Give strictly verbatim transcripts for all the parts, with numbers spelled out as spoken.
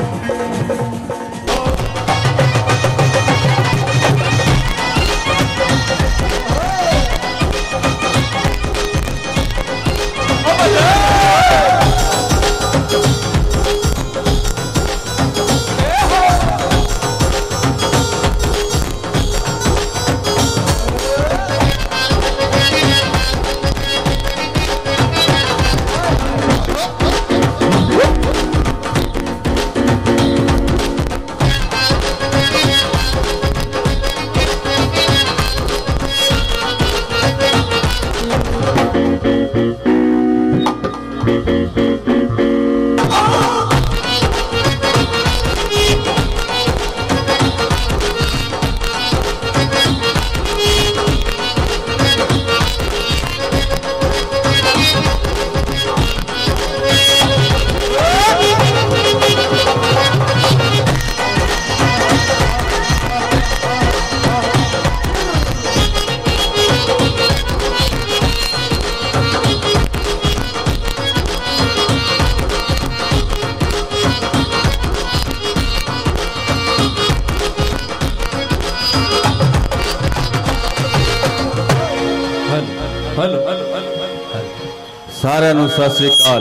सारे नूं सत श्री अकाल।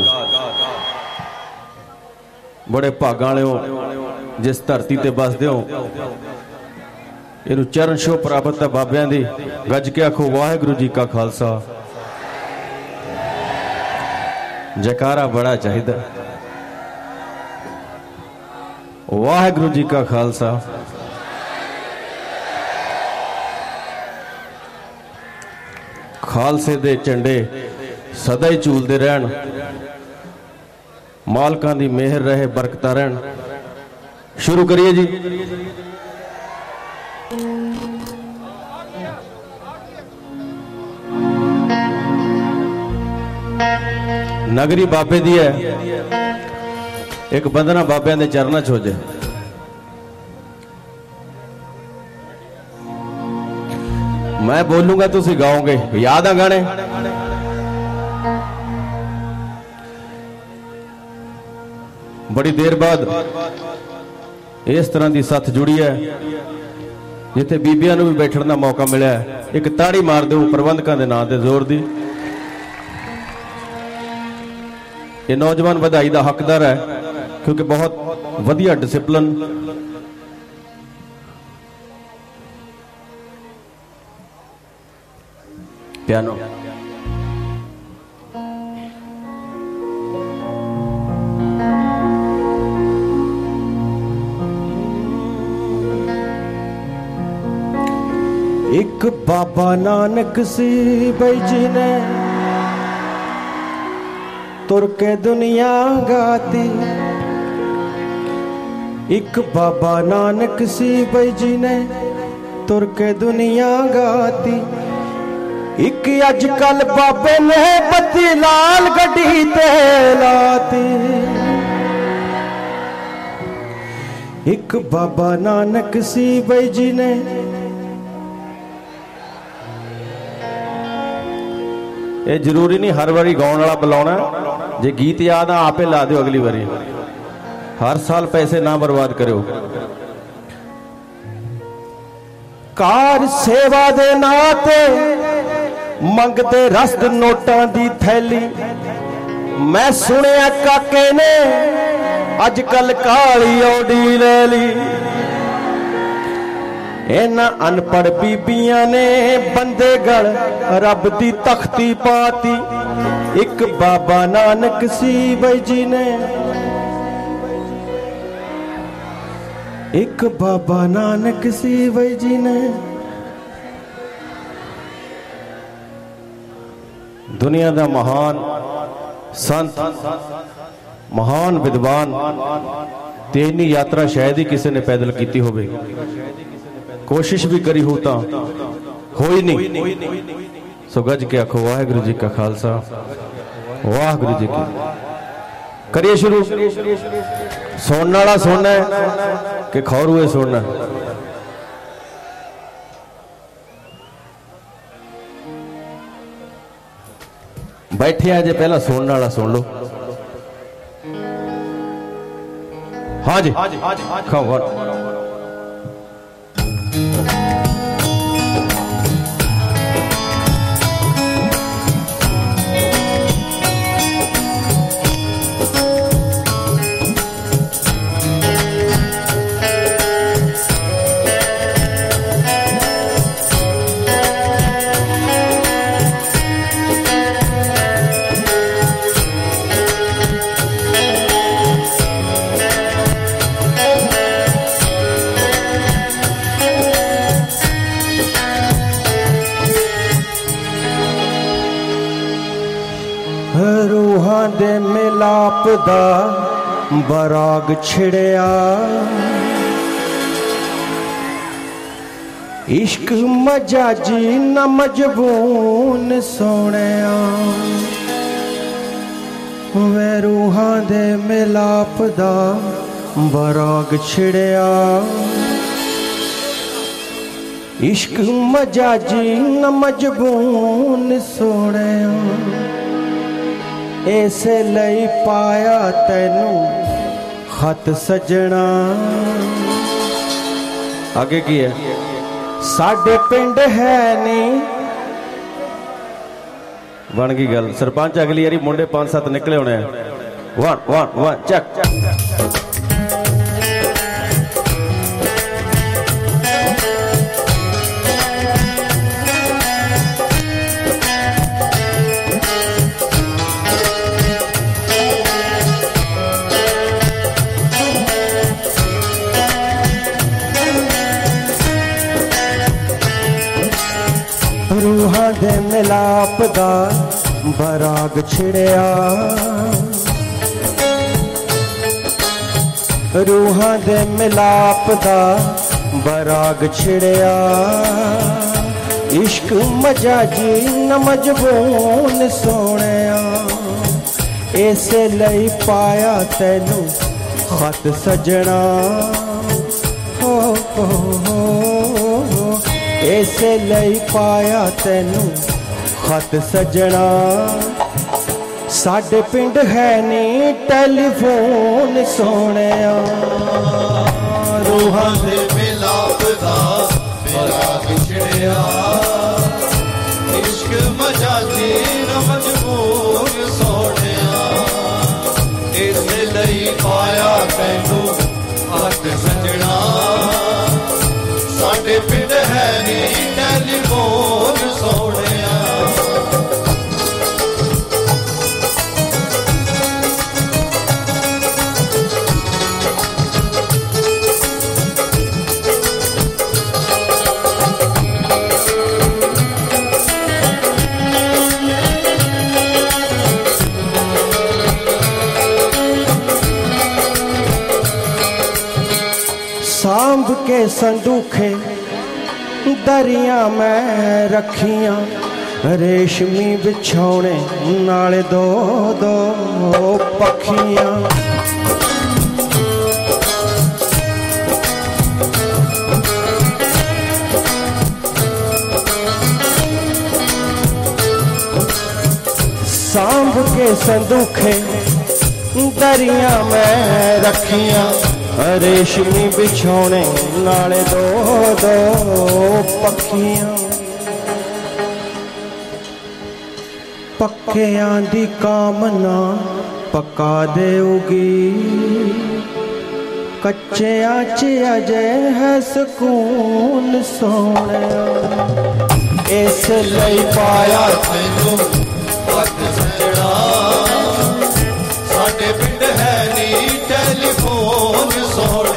बड़े भागां वाले हो जिस धरती ते बसदे हो। इनू चरण छो प्राप्त है बाबियां दी। गज के आखो वाहिगुरू जी का खालसा। जयकारा बड़ा चाहिदा। वाहिगुरू जी का खालसा। खालसे दे झंडे सदा ही झूलते रहन। मालकां दी मेहर रहे, बरकत रहन। शुरू करिए जी। नगरी बाबे दी है। एक बंदना बाबियां दे चरणा च हो जाए। मैं बोलूंगा तुसी गाओगे। याद आ गाने? बड़ी देर बाद इस तरह की सथ जुड़ी है जिथे बीबियां नूं भी बैठने का मौका मिला है। एक ताड़ी मार दो प्रबंधकों के नाम से जोर दी। ये नौजवान बधाई का हकदार है क्योंकि बहुत वधिया डिसिपलिन पियानो एक बाबा नानक सी भाई जी ने तुर के दुनिया गाती। एक बाबा नानक सी भाई जी ने तुर के दुनिया गाती। एक अजकल बाबे ने बत्ती लाल गड्डी ते लाती। एक बाबा नानक सी भाई जी ने ये जरूरी नहीं हर बारी गाने वाला बुलाना। जे गीत याद आ आपे ला दो अगली बारी। हर साल पैसे ना बर्बाद करो। कार सेवा दे नाते मंगते रस्त नोटां दी थैली। मैं सुनिया काके ने अजकल काली औडी ले ली। इन्हां अनपढ़ बीबियां ने बंदे गल रब दी तख्ती पाती। एक बाबा नानक सी भाई जी ने एक बाबा नानक सी भाई जी ने दुनिया दा महान संत महान विद्वान तेनी यात्रा शायद ही किसी ने पैदल की होवे। कोशिश भी करी हो तो हो ही नहीं। सो गज के आखो वाहिगुरू जी का खालसा वाहिगुरू जी की। करिए शुरू। सुनने वाला सुनना है कि खौरूए सुनना है? बैठे आज पहला सुनने वाला सुन लो। हाँ जी खबर रूहां दे मिलाप दा बराग छिड़िया इश्क मजाजी न मजबून सोनिया वे रूहां दे मिलाप दा बराग छिड़िया इश्क मजाजी न मजबून सोनिया ऐसे लई पाया तैनू खत सजना आगे की है साडे पिंड है नहीं बन गई गल सरपंच अगली यारी मुंडे पांच सत्त निकले होने वन वन वन चक रूहां दे मिलाप दा बराग छिड़िया रूहां दे मिलाप दा बराग छिड़िया इश्क मजाजी न मजबून सोनिया ऐसे लई पाया तैनू खत सजना हो हो हो ऐसे लई पाया तैनू खत सजना साडे पिंड है नी टेलीफोन सोनिया रूहां दे मिलाप दा बराग छिड़िया इश्क मजाजी न मजबूर सोनिया ऐसे लई पाया तैनू खत सजना साडे पिंड है नी टेलीफोन सोनिया सांभ के संदूखे दरिया में रखियां रेशमी बिछौने नाले दो दो पखियां सांभ के संदूखे दरिया में रखियां रेशमी बिछौने नाले दो दो पखियां पक्कियां दी कामना पका देऊगी कच्चियां च अजे है सुकून सोनिया इस लई पाया तैनू खत सजना साडे पिंड है नी टेलीफोन सोनिया